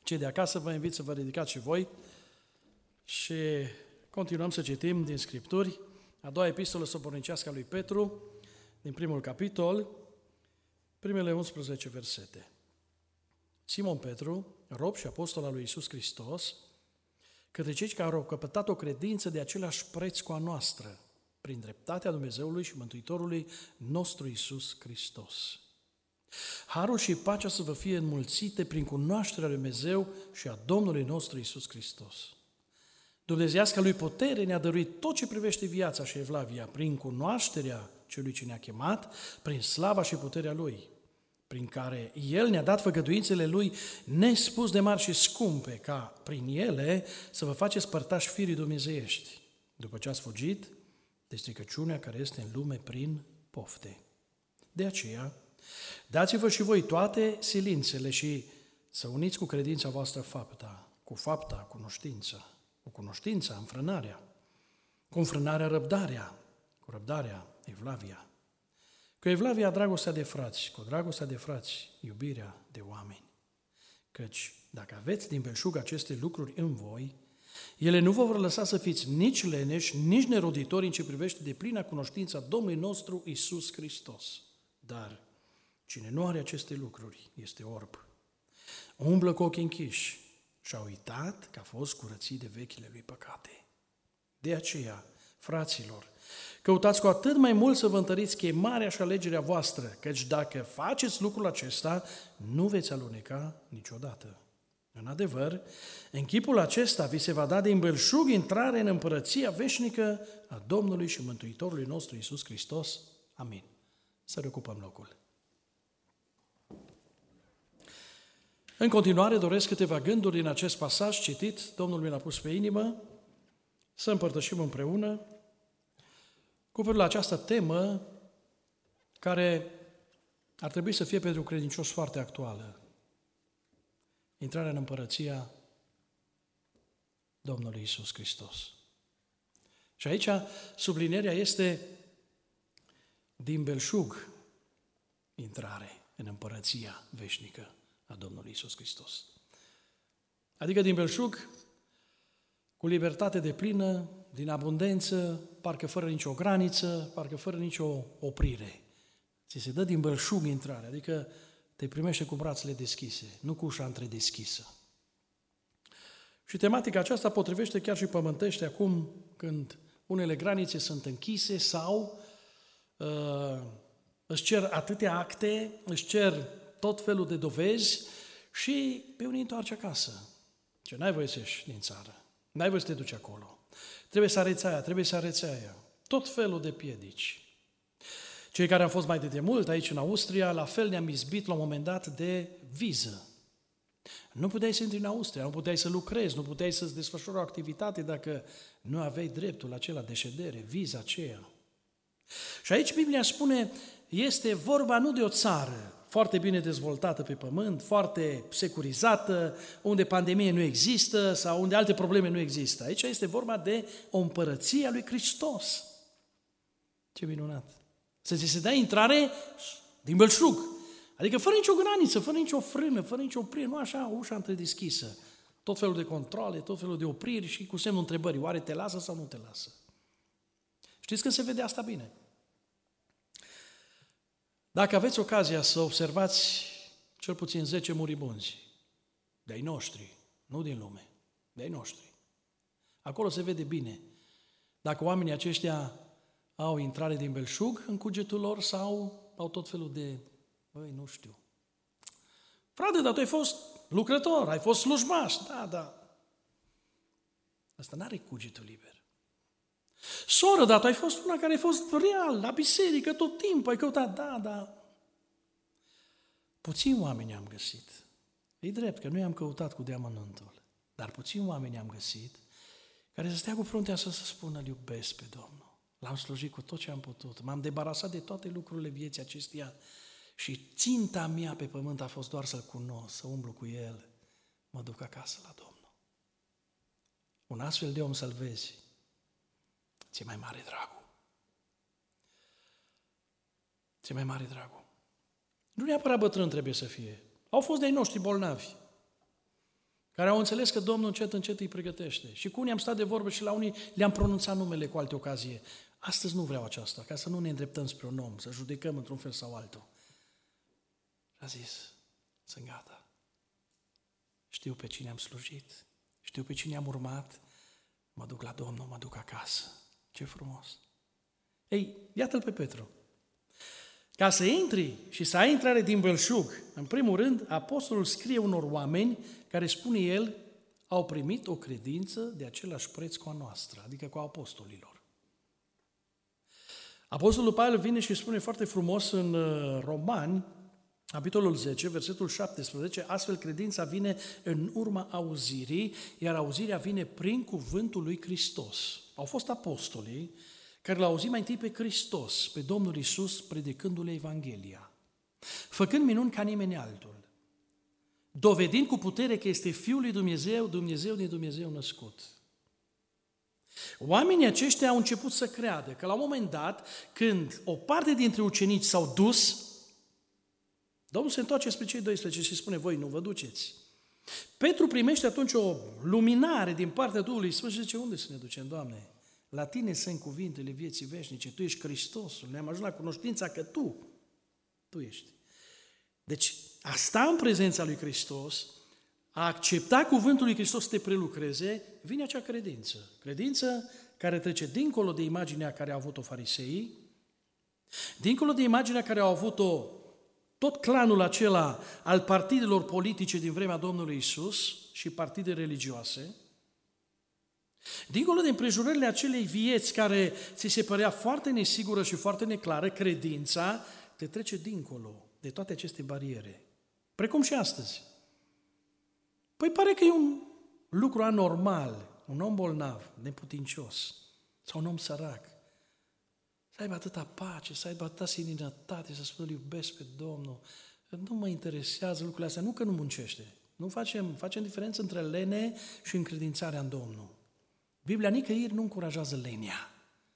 Cei de acasă vă invit să vă ridicați și voi și continuăm să citim din Scripturi a doua epistolă sobornicească a lui Petru, din primul capitol, primele 11 versete. Simon Petru, rob și apostol al lui Iisus Hristos, către cei care au căpătat o credință de același preț cu a noastră, prin dreptatea Dumnezeului și Mântuitorului nostru Iisus Hristos. Harul și pacea să vă fie înmulțite prin cunoașterea lui Dumnezeu și a Domnului nostru Iisus Hristos. Dumnezeiasca lui putere ne-a dăruit tot ce privește viața și evlavia, prin cunoașterea celui ce ne-a chemat, prin slava și puterea lui, prin care El ne-a dat făgăduințele Lui nespus de mari și scumpe, ca prin ele să vă faceți părtași firii dumnezeiești, după ce ați fugit de stricăciunea care este în lume prin pofte. De aceea, dați-vă și voi toate silințele și să uniți cu credința voastră fapta, cu fapta cunoștința, cu cunoștința înfrânarea, cu înfrânarea răbdarea, cu răbdarea evlavia, cu evlavia dragostea de frați, cu dragostea de frați iubirea de oameni. Căci dacă aveți din belșug aceste lucruri în voi, ele nu vă vor lăsa să fiți nici leneși, nici neroditori în ce privește deplina cunoștința Domnului nostru Iisus Hristos. Dar cine nu are aceste lucruri este orb, umblă cu ochii închiși și a uitat că a fost curățit de vechile lui păcate. De aceea, fraților, căutați cu atât mai mult să vă întăriți chemarea și alegerea voastră, căci dacă faceți lucrul acesta, nu veți aluneca niciodată. În adevăr, în chipul acesta vi se va da de îmbelșug intrare în împărăția veșnică a Domnului și Mântuitorului nostru Iisus Hristos. Amin. Să reocupăm locul. În continuare, doresc câteva gânduri din acest pasaj citit, Domnul mi l-a pus pe inimă, să împărtășim împreună cu privire la această temă care ar trebui să fie pentru un credincios foarte actuală. Intrarea în împărăția Domnului Iisus Hristos. Și aici sublinierea este din belșug intrare în împărăția veșnică a Domnului Iisus Hristos. Adică din belșug, cu libertate deplină, din abundență, parcă fără nicio graniță, parcă fără nicio oprire. Ți se dă din belșug intrare, adică te primește cu brațele deschise, nu cu ușa întredeschisă. Și tematica aceasta potrivește chiar și pământește acum când unele granițe sunt închise sau își cer atâtea acte, își cer tot felul de dovezi și pe unii întoarce acasă. Ce n-ai voie să ieși din țară, n-ai voie să te duci acolo. Trebuie să arăți aia, trebuie să arăți aia. Tot felul de piedici. Cei care au fost mai de demult aici în Austria, la fel ne-am izbit la un moment dat de viză. Nu puteai să intri în Austria, nu puteai să lucrezi, nu puteai să-ți desfășori o activitate dacă nu aveai dreptul acela de ședere, viza aceea. Și aici Biblia spune, este vorba nu de o țară foarte bine dezvoltată pe pământ, foarte securizată, unde pandemie nu există sau unde alte probleme nu există. Aici este vorba de o împărăție a lui Hristos. Ce minunat! Să ți se dea intrare din belșug, adică fără nicio graniță, fără nicio frână, fără nicio oprire, nu așa, ușa întredeschisă. Tot felul de controle, tot felul de opriri și cu semnul întrebării, oare te lasă sau nu te lasă? Știți când se vede asta bine? Dacă aveți ocazia să observați cel puțin 10 muribunzi de-ai noștri, nu din lume, de-ai noștri, acolo se vede bine dacă oamenii aceștia au intrare din belșug în cugetul lor sau au tot felul de, nu știu. Frate, dar tu ai fost lucrător, ai fost slujbaș, da. Asta n-are cugetul liber. Soră, dar tu ai fost una care ai fost real, la biserică, tot timpul ai căutat, da. Puțini oameni am găsit. E drept că nu i-am căutat cu deamănuntul, dar puțini oameni am găsit care să stea cu fruntea să spună, îl iubesc pe Domnul. L-am slujit cu tot ce am putut, m-am debarasat de toate lucrurile vieții acesteia și ținta mea pe pământ a fost doar să-L cunosc, să umblu cu El, mă duc acasă la Domnul. Un astfel de om să-L vezi, ți-e mai mare dragul. Ți-e mai mare dragul. Nu neapărat bătrân trebuie să fie. Au fost de-ai noștri bolnavi. care au înțeles că Domnul încet, încet îi pregătește. Și cu unii am stat de vorbă și la unii le-am pronunțat numele cu alte ocazie. Astăzi nu vreau aceasta, ca să nu ne îndreptăm spre un om, să judecăm într-un fel sau altul. A zis, sunt gata. Știu pe cine am slujit, știu pe cine am urmat, mă duc la Domnul, mă duc acasă. Ce frumos! Ei, iată-l pe Petru. Ca să intri și să ai intrare din belșug, în primul rând, apostolul scrie unor oameni care, spune el, au primit o credință de același preț cu a noastră, adică cu a apostolilor. Apostolul Pavel vine și spune foarte frumos în Romani, capitolul 10, versetul 17, astfel credința vine în urma auzirii, iar auzirea vine prin cuvântul lui Hristos. Au fost apostolii care l-au auzit mai întâi pe Hristos, pe Domnul Iisus, predicându-le Evanghelia, făcând minuni ca nimeni altul, dovedind cu putere că este Fiul lui Dumnezeu, Dumnezeu din Dumnezeu născut. Oamenii aceștia au început să creadă că la un moment dat, când o parte dintre ucenici s-au dus, Domnul se întoarce spre cei 12 și spune, voi nu vă duceți. Petru primește atunci o luminare din partea Duhului Sfânt și zice, unde să ne ducem, Doamne? La Tine sunt cuvintele vieții veșnice, Tu ești Hristosul, ne-am ajuns la cunoștința că Tu ești. Deci, a sta în prezența lui Hristos, a accepta cuvântul lui Hristos să te prelucreze, vine acea credință. Credință care trece dincolo de imaginea care au avut-o fariseii, dincolo de imaginea care au avut-o tot clanul acela al partidelor politice din vremea Domnului Iisus și partide religioase, dincolo de împrejurările acelei vieți care ți se părea foarte nesigură și foarte neclară, credința te trece dincolo de toate aceste bariere. Precum și astăzi. Păi pare că e un lucru anormal, un om bolnav, neputincios, sau un om sărac, să aibă atâta pace, să aibă atâta seninătate, să spună, iubesc pe Domnul. Nu mă interesează lucrurile astea, nu că nu muncește. Nu facem diferență între lene și încredințarea în Domnul. Biblia nicăieri nu încurajează lenia,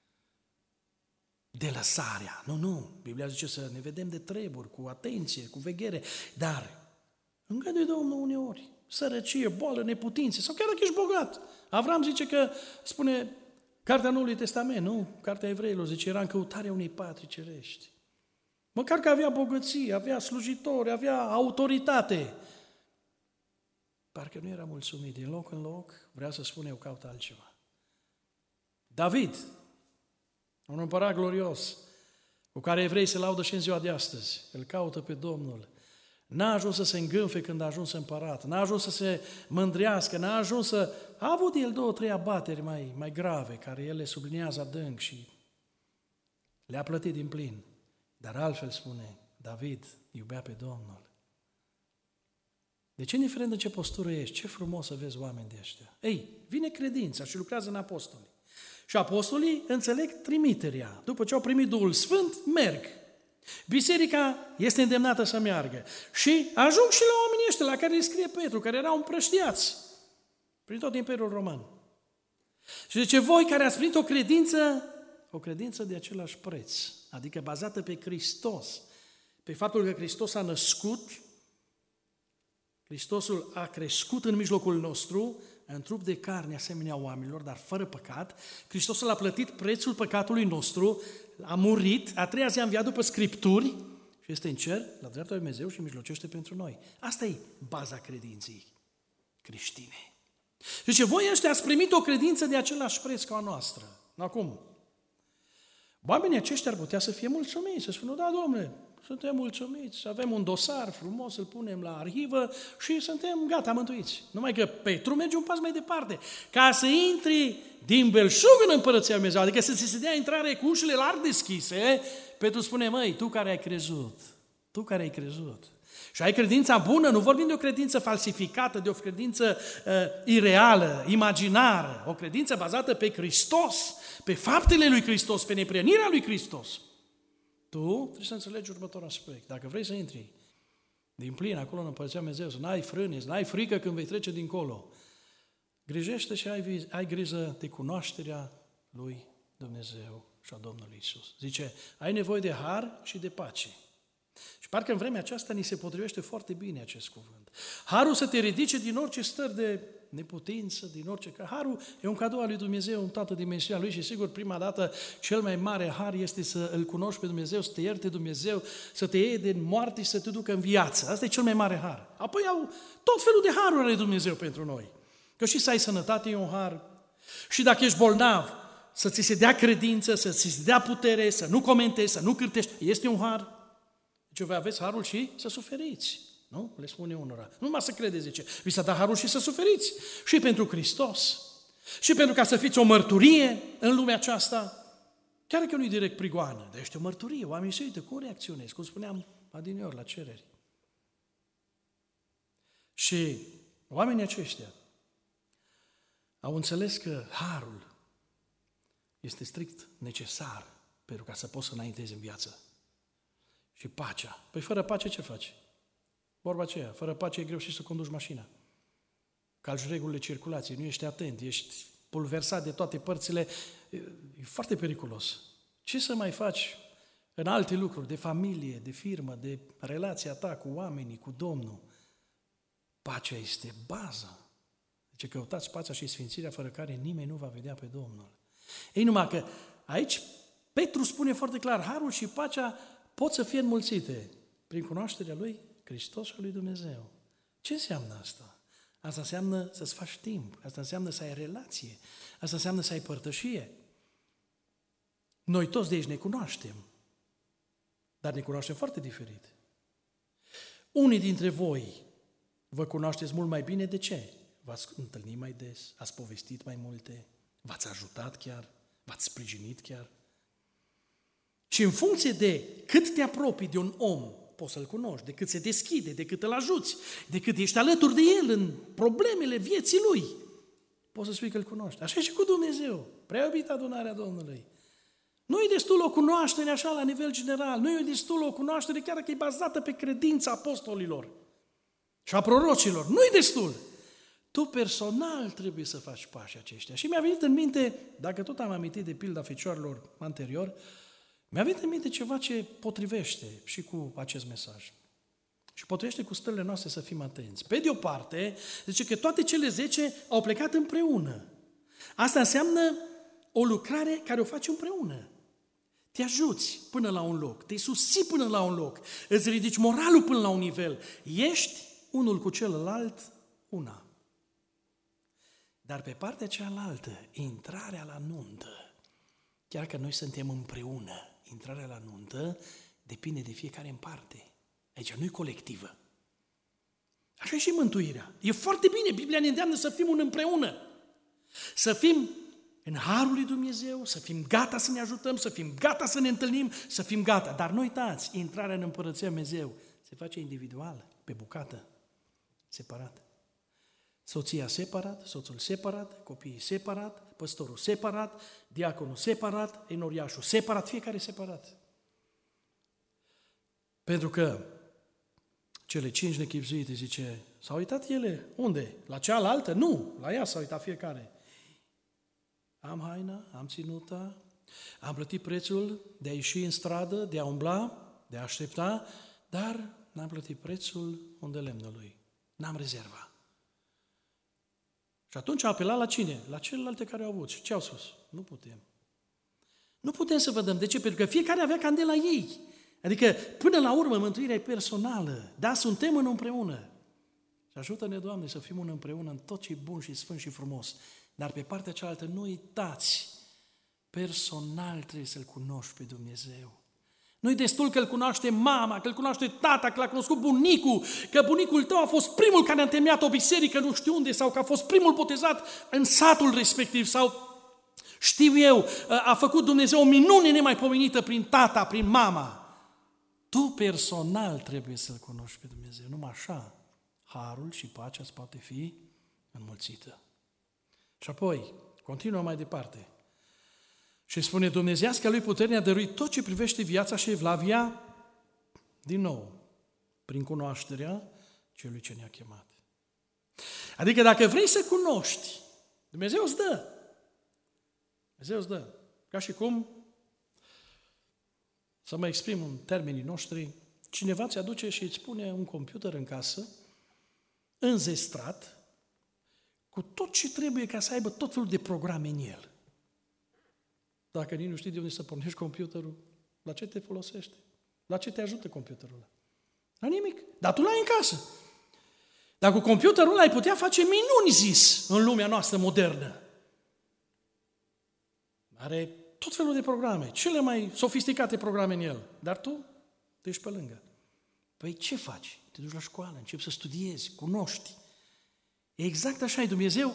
de lăsarea. Nu. Biblia zice să ne vedem de treburi, cu atenție, cu veghere, dar îngăduie Domnul uneori sărăcie, boală, neputințe, sau chiar dacă ești bogat. Avram zice că, spune Cartea Noului Testament, nu? Cartea Evreilor zice, era în căutarea unei patrii cerești. Măcar că avea bogăție, avea slujitori, avea autoritate. Parcă nu era mulțumit. Din loc în loc, vrea să spune, eu caut altceva. David, un împărat glorios, cu care evrei se laudă și în ziua de astăzi, îl caută pe Domnul. N-a ajuns să se îngânfe când a ajuns împărat, n-a ajuns să se mândrească, n-a ajuns să... A avut el 2-3 abateri mai grave, care el le subliniază adânc și le-a plătit din plin. Dar altfel spune, David iubea pe Domnul. Deci, indiferent de ce postură ești, ce frumos să vezi oameni de ăștia. Ei, vine credința și lucrează în apostoli. Și apostolii înțeleg trimiterea. După ce au primit Duhul Sfânt, merg. Biserica este îndemnată să meargă. Și ajung și la oamenii ăștia la care îi scrie Petru, care erau împrăștiați prin tot Imperiul Roman. Și zice, voi care ați primit o credință de același preț, adică bazată pe Hristos, pe faptul că Hristos a născut, Hristosul a crescut în mijlocul nostru, în trup de carne asemenea oamenilor, dar fără păcat. Hristosul a plătit prețul păcatului nostru, a murit, a treia zi a înviat după Scripturi și este în cer, la dreapta lui Dumnezeu și mijlocește pentru noi. Asta e baza credinței creștine. Zice, voi ăștia ați primit o credință de același preț ca a noastră. Acum, oamenii aceștia ar putea să fie mulțumiți, să spună, da, Domnule, suntem mulțumiți, avem un dosar frumos, îl punem la arhivă și suntem gata, mântuiți. Numai că Petru merge un pas mai departe. Ca să intri din belșug în Împărăția Lui Dumnezeu, adică să ți se dea intrare cu ușile larg deschise, Petru spune, măi, tu care ai crezut și ai credința bună, nu vorbim de o credință falsificată, de o credință ireală, imaginară, o credință bazată pe Hristos, pe faptele lui Hristos, pe neprihănirea lui Hristos. Tu trebuie să înțelegi următorul aspect. Dacă vrei să intri din plin acolo în Împărăția Lui Dumnezeu, să n-ai frâne, să n-ai frică când vei trece dincolo, grijește și ai grijă de cunoașterea lui Dumnezeu și a Domnului Iisus. Zice, ai nevoie de har și de pace. Și parcă în vremea aceasta ni se potrivește foarte bine acest cuvânt. Harul să te ridice din orice stări de neputință, din orice... Harul e un cadou al lui Dumnezeu în toată dimensiunea lui și sigur prima dată cel mai mare har este să îl cunoști pe Dumnezeu, să te ierte Dumnezeu, să te iei din moarte și să te ducă în viață. Asta e cel mai mare har. Apoi au tot felul de haruri ale Dumnezeu pentru noi. Că și să ai sănătate e un har. Și dacă ești bolnav, să ți se dea credință, să ți se dea putere, să nu comentezi, să nu cârtești, este un har. Deci voi aveți harul și să suferiți. Nu? Le spune unora. Nu numai să credeți, zice. Vi s-a dat harul și să suferiți. Și pentru Hristos. Și pentru ca să fiți o mărturie în lumea aceasta. Chiar că nu-i direct prigoană, dar este o mărturie. Oamenii se uită, cum reacționezi? Cum spuneam adineori la cereri. Și oamenii aceștia au înțeles că harul este strict necesar pentru ca să poți să înaintezi în viață. Și pacea. Păi fără pace ce faci? Vorba aceea, fără pace e greu și să conduci mașina. Calci regulile circulației, nu ești atent, ești pulversat de toate părțile, e foarte periculos. Ce să mai faci în alte lucruri, de familie, de firmă, de relația ta cu oamenii, cu Domnul? Pacea este baza. Deci căutați pacea și sfințirea fără care nimeni nu va vedea pe Domnul. Ei, numai că aici Petru spune foarte clar, harul și pacea pot să fie înmulțite prin cunoașterea lui Hristos și a lui Dumnezeu. Ce înseamnă asta? Asta înseamnă să-ți faci timp, asta înseamnă să ai relație, asta înseamnă să ai părtășie. Noi toți de aici ne cunoaștem, dar ne cunoaștem foarte diferit. Unii dintre voi vă cunoașteți mult mai bine, de ce? V-ați întâlnit mai des, ați povestit mai multe, v-ați ajutat chiar, v-ați sprijinit chiar. Și în funcție de cât te apropii de un om, poți să-l cunoști, de cât se deschide, de cât îl ajuți, de cât ești alături de el în problemele vieții lui, poți să spui că îl cunoști. Așa e și cu Dumnezeu, prea iubită adunarea Domnului. Nu e destul o cunoaștere așa la nivel general, nu e destul o cunoaștere chiar că e bazată pe credința apostolilor și a prorocilor, nu e destul. Tu personal trebuie să faci pașii aceștia. Și mi-a venit în minte, dacă tot am amintit de pilda fecioarelor anterior, mi-a venit în minte ceva ce potrivește și cu acest mesaj. Și potrivește cu stările noastre să fim atenți. Pe de o parte, zice că toate cele 10 au plecat împreună. Asta înseamnă o lucrare care o faci împreună. Te ajuți până la un loc, te susții până la un loc, îți ridici moralul până la un nivel. Ești unul cu celălalt una. Dar pe partea cealaltă, intrarea la nuntă, chiar că noi suntem împreună, intrarea la nuntă depinde de fiecare în parte. Aici nu e colectivă. Așa e și mântuirea. E foarte bine, Biblia ne îndeamnă să fim un împreună. Să fim în harul lui Dumnezeu, să fim gata să ne ajutăm, să fim gata să ne întâlnim, să fim gata. Dar nu uitați, intrarea în Împărăția Lui Dumnezeu se face individual, pe bucată, separat. Soția separat, soțul separat, copiii separat, păstorul separat, diaconul separat, enoriașul separat, fiecare separat. Pentru că cele 5 nechibzuite, zice, s-au uitat ele, unde? La cealaltă? Nu, la ea s-a uitat fiecare. Am haina, am ținuta, am plătit prețul de a ieși în stradă, de a umbla, de a aștepta, dar n-am plătit prețul unde lemnului. N-am rezerva. Și atunci a apelat la cine? La celelalte care au avut. Și ce au spus? Nu putem. Nu putem să vă dăm. De ce? Pentru că fiecare avea candela ei. Adică, până la urmă, mântuirea e personală. Da, suntem în împreună. Și ajută-ne, Doamne, să fim un împreună în tot ce e bun și sfânt și frumos. Dar pe partea cealaltă, nu uitați, personal trebuie să-L cunoști pe Dumnezeu. Nu-i destul că îl cunoaște mama, că îl cunoaște tata, că l-a cunoscut bunicul, că bunicul tău a fost primul care a întemeiat o biserică nu știu unde, sau că a fost primul botezat în satul respectiv, sau știu eu, a făcut Dumnezeu o minune nemaipomenită prin tata, prin mama. Tu personal trebuie să-L cunoști pe Dumnezeu. Numai așa harul și pacea îți poate fi înmulțită. Și apoi, continuă mai departe. Și spune, dumnezeiasca lui putere ne-a dăruit tot ce privește viața și evlavia, din nou, prin cunoașterea celui ce ne-a chemat. Adică dacă vrei să cunoști, Dumnezeu îți dă. Dumnezeu îți dă. Ca și cum, să mă exprim în termenii noștri, cineva ți aduce și îți pune un computer în casă, înzestrat, cu tot ce trebuie ca să aibă tot felul de programe în el. Dacă nici nu știi de unde să pornești computerul, la ce te folosește? La ce te ajută computerul ăla? La nimic. Dar tu l-ai în casă. Dar cu computerul ăla ai putea face minuni, zis, în lumea noastră modernă. Are tot felul de programe, cele mai sofisticate programe în el. Dar tu te ești pe lângă. Păi ce faci? Te duci la școală, începi să studiezi, cunoști. Exact așa e, Dumnezeu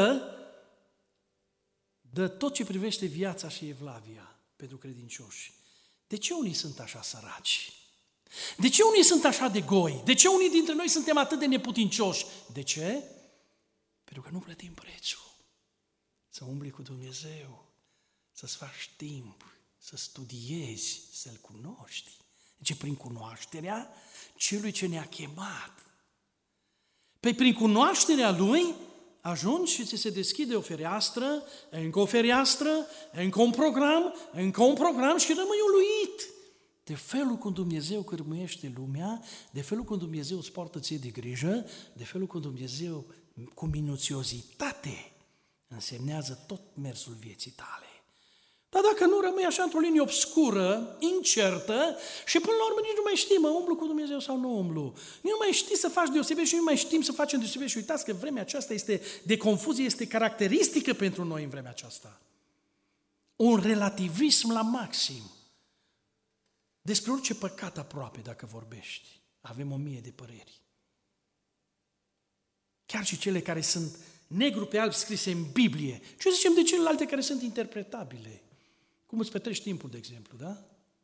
dă tot ce privește viața și evlavia pentru credincioși. De ce unii sunt așa săraci? De ce unii sunt așa de goi? De ce unii dintre noi suntem atât de neputincioși? De ce? Pentru că nu plătim prețul. Să umbli cu Dumnezeu, să-ți faci timp, să studiezi, să-L cunoști. Deci prin cunoașterea celui ce ne-a chemat. Păi prin cunoașterea Lui ajungi și ți se deschide o fereastră, încă o fereastră, încă un program și rămâi uluit de felul cum Dumnezeu cârmuiește lumea, de felul cum Dumnezeu îți poartă ție de grijă, de felul cum Dumnezeu cu minuțiozitate însemnează tot mersul vieții tale. Dar dacă nu, rămâi așa într-o linie obscură, incertă și până la urmă nici nu mai știi, mă umblu cu Dumnezeu sau nu umblu. Nu mai știi să faci deosebire și nu mai știm să facem deosebire și uitați că vremea aceasta de confuzie este caracteristică pentru noi în vremea aceasta. Un relativism la maxim. Despre orice păcat aproape, dacă vorbești, avem 1000 de păreri. Chiar și cele care sunt negru pe alb scrise în Biblie. Ce zicem de celelalte care sunt interpretabile? Cum îți petreci timpul, de exemplu, da?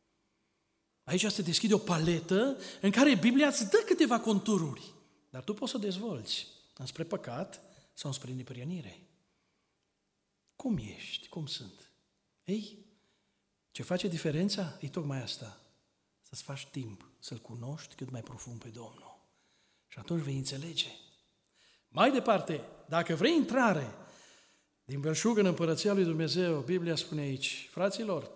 Aici se deschide o paletă în care Biblia îți dă câteva contururi, dar tu poți să dezvolți înspre păcat sau înspre neprihănire. Cum ești? Cum sunt? Ei, ce face diferența? E tocmai asta. Să-ți faci timp, să-L cunoști cât mai profund pe Domnul. Și atunci vei înțelege. Mai departe, dacă vrei intrare din belșug în Împărăția lui Dumnezeu, Biblia spune aici, fraților,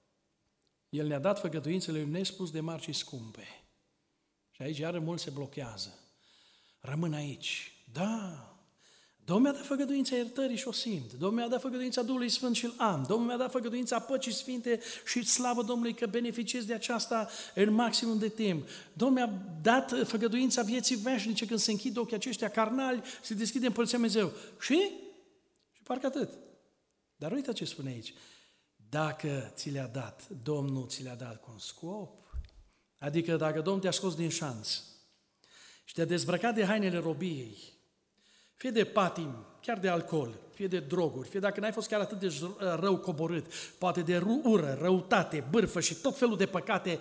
El ne-a dat făgăduințele nespus de mari și scumpe. Și aici iară mulți se blochează. Rămân aici. Da, Domnul mi-a dat făgăduința iertării și o simt. Domnul mi-a dat făgăduința Duhului Sfânt și îl am. Domnul mi-a dat făgăduința păcii sfinte și slavă Domnului că beneficiez de aceasta în maximum de timp. Domnul mi-a dat făgăduința vieții veșnice când se închid ochii aceștia carnali, se deschide Împărăția Lui Dumnezeu. Și parcă atât. Dar uite ce spune aici. Dacă ți le-a dat, Domnul ți le-a dat cu un scop, adică dacă Domnul te-a scos din șanț și te-a dezbrăcat de hainele robiei, fie de patim, chiar de alcool, fie de droguri, fie dacă n-ai fost chiar atât de rău coborât, poate de ură, răutate, bârfă și tot felul de păcate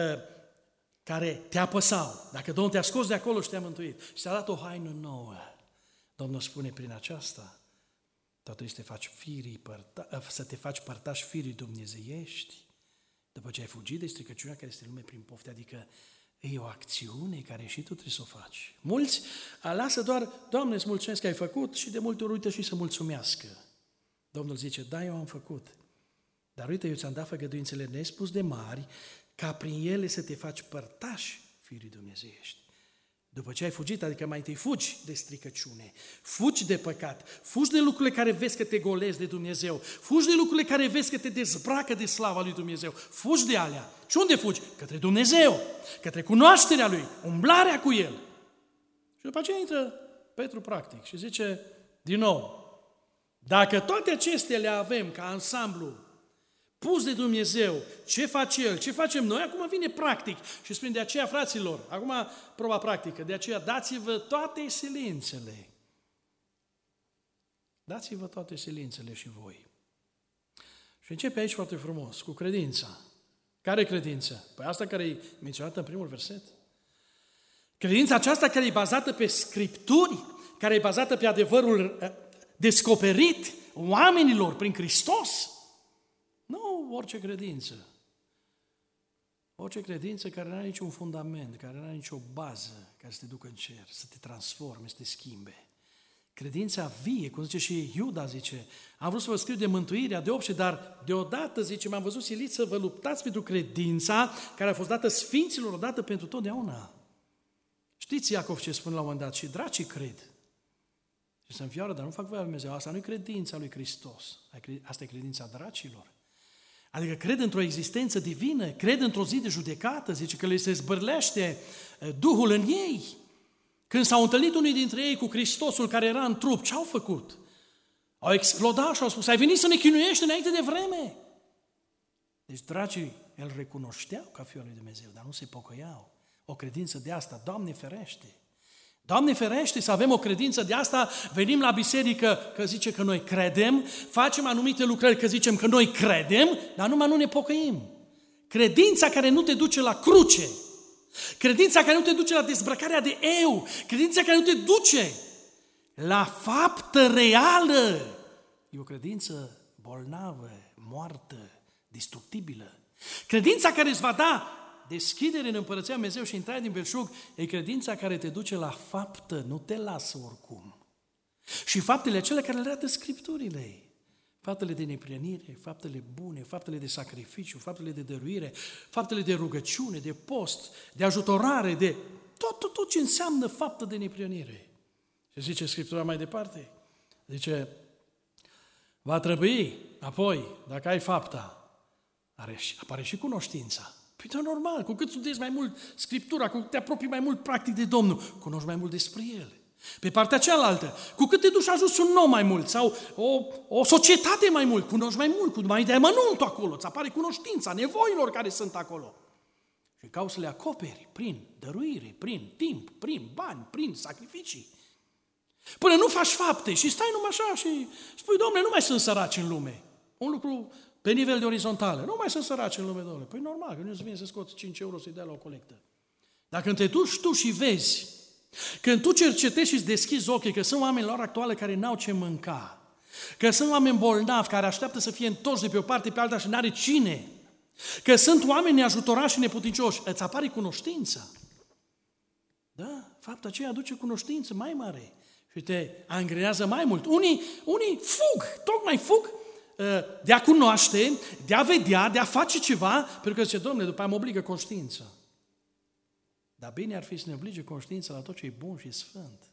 care te apăsau. Dacă Domnul te-a scos de acolo și te-a mântuit și ți-a dat o haină nouă, Domnul spune prin aceasta, totul este să te faci părtași firii dumnezeiești, după ce ai fugit de stricăciunea care este în lume prin pofte, adică e o acțiune care și tu trebuie să o faci. Mulți lasă doar, Doamne, îți mulțumesc că ai făcut și de multe ori uită și să mulțumească. Domnul zice, da, eu am făcut, dar uite, eu ți-am dat făgăduințele nespus de mari, ca prin ele să te faci părtași firii dumnezeiești. După ce ai fugit, adică mai întâi fugi de stricăciune, fugi de păcat, fugi de lucrurile care vezi că te golezi de Dumnezeu, fugi de lucrurile care vezi că te dezbracă de slava lui Dumnezeu, fugi de alea. Și unde fugi? Către Dumnezeu, către cunoașterea Lui, umblarea cu El. Și după aceea intră Petru practic și zice, din nou, dacă toate acestea le avem ca ansamblu, pus de Dumnezeu, ce face El, ce facem noi, acum vine practic. Și spune, de aceea, fraților, acum proba practică, de aceea dați-vă toate silințele. Dați-vă toate silințele și voi. Și începe aici foarte frumos, cu credința. Care credință? Păi asta care e menționată în primul verset. Credința aceasta care e bazată pe Scripturi, care e bazată pe adevărul descoperit oamenilor prin Hristos. Nu orice credință. Orice credință care nu are niciun fundament, care nu are nicio bază care să te ducă în cer, să te transforme, să te schimbe. Credința vie, cum zice și Iuda, zice, am vrut să vă scriu de mântuirea, de obște, dar deodată, zice, m-am văzut silit să vă luptați pentru credința care a fost dată sfinților odată pentru totdeauna. Știți Iacov ce spune la un moment dat? Și dracii cred. Și se înfioară, dar nu fac voia lui Dumnezeu. Asta nu e credința lui Hristos. Asta e credința dracilor. Adică cred într-o existență divină, cred într-o zi de judecată, zice că le se zbârlește Duhul în ei. Când s-au întâlnit unii dintre ei cu Hristosul care era în trup, ce au făcut? Au explodat și au spus, ai venit să ne chinuiești înainte de vreme. Deci dragii îl recunoșteau ca Fiul lui Dumnezeu, dar nu se pocăiau. O credință de asta, Doamne ferește! Doamne ferește să avem o credință de asta, venim la biserică că zice că noi credem, facem anumite lucrări că zicem că noi credem, dar numai nu ne pocăim. Credința care nu te duce la cruce, credința care nu te duce la dezbrăcarea de eu, credința care nu te duce la faptă reală, e o credință bolnavă, moartă, destructibilă. Credința care îți va da deschidere în Împărăția Lui Dumnezeu și intrare din belșug e credința care te duce la faptă, nu te lasă oricum. Și faptele acelea care le arată Scripturile. Faptele de neprihănire, faptele bune, faptele de sacrificiu, faptele de dăruire, faptele de rugăciune, de post, de ajutorare, de tot ce înseamnă faptă de neprihănire. Și zice Scriptura mai departe, zice, va trebui apoi, dacă ai fapta, apare și cunoștința. Păi da, normal, cu cât studiezi mai mult Scriptura, cu cât te apropii mai mult practic de Domnul, cunoști mai mult despre El. Pe partea cealaltă, cu cât te duci ajuns un om mai mult sau o societate mai mult, cunoști mai mult, cu mai de amănuntul acolo, îți apare cunoștința nevoilor care sunt acolo. Și cauți să le acoperi prin dăruire, prin timp, prin bani, prin sacrificii. Până nu faci fapte și stai numai așa și spui, Dom'le, nu mai sunt săraci în lume. Un lucru pe nivel de orizontală. Nu mai sunt săraci în lume, Dom'le. Păi normal, că nu-ți vine să scoți 5 euro să-i dea la o colectă. Dar când te duci tu și vezi, când tu cercetezi și îți deschizi ochii că sunt oameni la ora actuală care n-au ce mânca, că sunt oameni bolnavi care așteaptă să fie întorși de pe o parte pe alta și n-are cine, că sunt oameni neajutorași și neputincioși, îți apare cunoștința. Da, faptul aceea aduce cunoștință mai mare și te angrenează mai mult. Unii fug, tocmai fug de a cunoaște, de a vedea, de a face ceva, pentru că zice, Dom'le, după aia mă obligă conștiința. Dar bine ar fi să ne oblige conștiința la tot ce e bun și sfânt.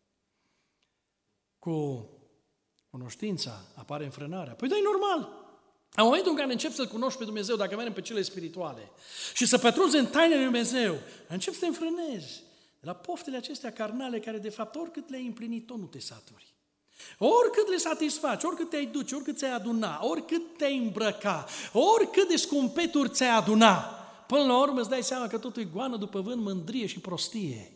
Cu cunoștința apare înfrânarea. Păi da, e normal. În momentul în care începi să-L cunoști pe Dumnezeu, dacă mergem pe cele spirituale, și să pătrunzi în tainele lui Dumnezeu, începi să te înfrânezi la poftele acestea carnale care, de fapt, oricât le-ai împlinit, tot nu te saturi. Oricât le satisfaci, oricât te-ai duce, oricât ți-ai aduna, oricât te-ai îmbrăca, oricât de scumpeturi ți-ai aduna, până la urmă îți dai seama că totul e goană după vânt, mândrie și prostie.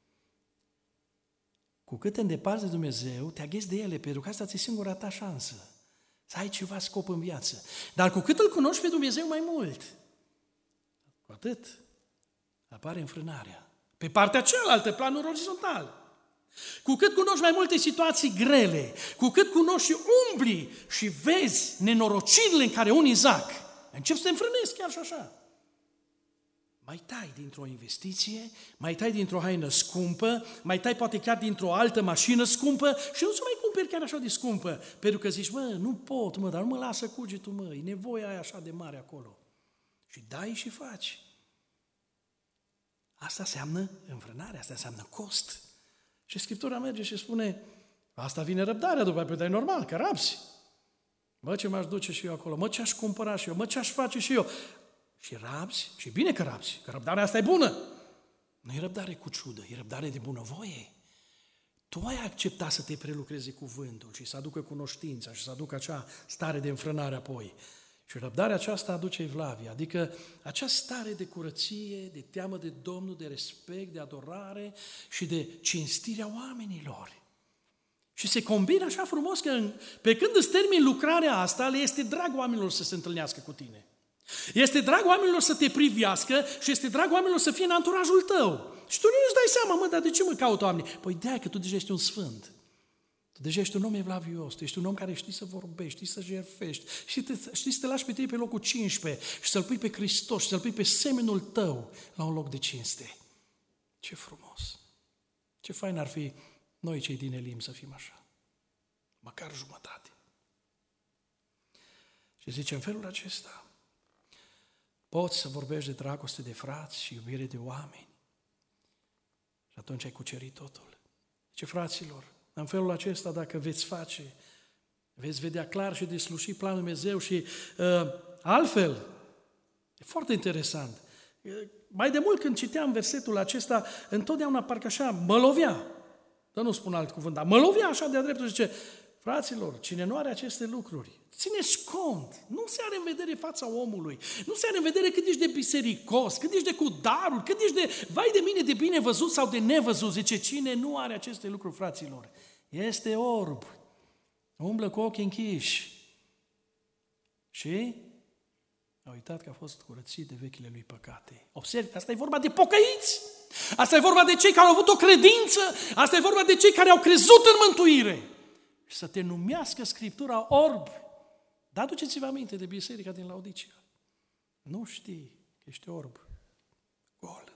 Cu cât te îndepărți de Dumnezeu, te aghezi de ele, pentru că asta ți-e singura ta șansă. Să ai ceva scop în viață. Dar cu cât îl cunoști pe Dumnezeu mai mult, cu atât apare înfrânarea. Pe partea cealaltă, planul orizontal. Cu cât cunoști mai multe situații grele, cu cât cunoști și umbli și vezi nenorocirile în care unii zac, începi să te înfrânezi chiar și așa. Mai tai dintr-o investiție, mai tai dintr-o haină scumpă, mai tai poate chiar dintr-o altă mașină scumpă și nu ți mai cumperi chiar așa de scumpă, pentru că zici, nu pot, dar nu mă lasă cugetul, e nevoia aia așa de mare acolo. Și dai și faci. Asta înseamnă înfrânare, asta înseamnă cost. Și Scriptura merge și spune, asta vine răbdarea după aceea, dar e normal, că rabzi. Ce m-aș duce și eu acolo, ce aș cumpăra și eu, ce aș face și eu. Și rabzi, și bine că rabzi, că răbdarea asta e bună. Nu e răbdare cu ciudă, e răbdare de bunăvoie. Tu ai acceptat să te prelucreze cuvântul și să aducă cunoștința și să aducă acea stare de înfrânare apoi. Și răbdarea aceasta aduce evlavia, adică acea stare de curăție, de teamă de Domnul, de respect, de adorare și de cinstirea oamenilor. Și se combină așa frumos că pe când îți termini lucrarea asta, le este drag oamenilor să se întâlnească cu tine. Este drag oamenilor să te privească și este drag oamenilor să fie în anturajul tău. Și tu nu îți dai seama, dar de ce mă caută oamenii? Păi de-aia că tu deja ești un sfânt. Tu deja ești un om evlavios, tu ești un om care știi să vorbești, știi să jertfești, știi să te lași pe tine pe locul 15 și să-L pui pe Hristos și să-L pui pe semenul tău la un loc de cinste. Ce frumos! Ce fain ar fi Noi cei din Elim să fim așa. Măcar jumătate. Și zice, în felul acesta poți să vorbești de dragoste de frați și iubire de oameni. Și atunci ai cucerit totul. Zice, fraților, în felul acesta, dacă veți face, veți vedea clar și desluși planul Dumnezeu și altfel, e foarte interesant. Mai de mult când citeam versetul acesta, întotdeauna parcă așa mă lovea. Dar nu spun alt cuvânt, dar mă lovea așa de-a dreptul. Zice, fraților, cine nu are aceste lucruri, țineți cont, nu se are în vedere fața omului, nu se are în vedere cât ești de bisericos, cât ești de cu daruri, cât ești de, vai de mine, de bine văzut sau de nevăzut. Zice, cine nu are aceste lucruri, fraților, este orb, umblă cu ochii închiși și a uitat că a fost curățit de vechile lui păcate. Observi, asta e vorba de pocăiți, asta e vorba de cei care au avut o credință, asta e vorba de cei care au crezut în mântuire. Și să te numească Scriptura orb. Dar aduceți-vă aminte de biserica din Laodicea. Nu știi că ești orb, gol.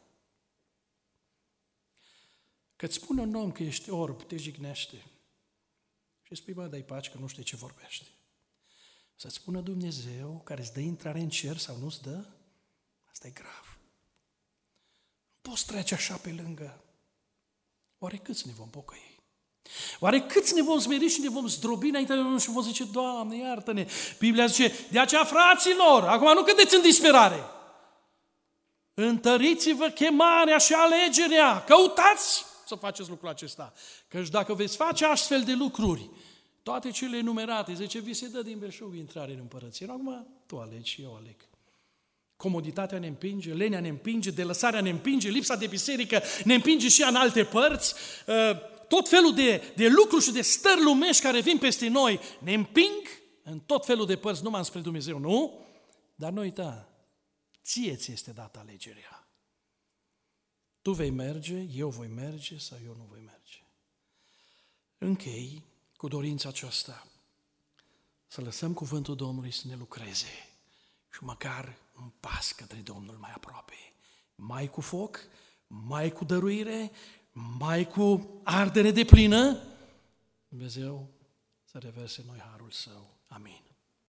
Că-ți spune un om că ești orb, te jignește. Și spui, bă, dai pace că nu știi ce vorbește. Să-ți spună Dumnezeu care îți dă intrare în cer sau nu-ți dă, asta e grav. Nu poți trece așa pe lângă. Oare câți ne vom pocăi? Oare câți ne vom smeri și ne vom zdrobi înaintea lui Dumnezeu și vom zice, Doamne, iartă-ne. Biblia zice, de aceea, fraților, acum nu cădeți în disperare. Întăriți-vă chemarea și alegerea. Căutați să faceți lucrul acesta. Căci dacă veți face astfel de lucruri, toate cele enumerate, zice, vi se dă din belșug intrare în împărăție. Acum tu alegi și eu aleg. Comoditatea ne împinge, lenea ne împinge, delăsarea ne împinge, lipsa de biserică ne împinge și în alte părți. Tot felul de lucruri și de stări lumești care vin peste noi ne împing în tot felul de părți, numai spre Dumnezeu, nu? Dar nu uita, ție ți este dată alegerea. Tu vei merge, eu voi merge sau eu nu voi merge. Închei cu dorința aceasta să lăsăm cuvântul Domnului să ne lucreze și măcar un pas către Domnul mai aproape. Mai cu foc, mai cu dăruire, mai cu ardere deplină, Dumnezeu să reverse în noi harul Său. Amin.